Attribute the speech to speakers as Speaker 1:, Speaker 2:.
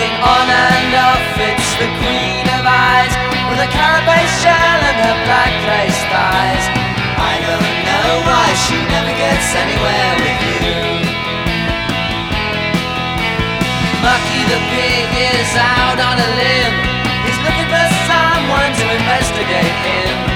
Speaker 1: Looking on and off, it's the queen of eyes, with a carapace shell and her black lace thighs. I don't know why she never gets anywhere with you. Mucky the pig is out on a limb. He's looking for someone to investigate him.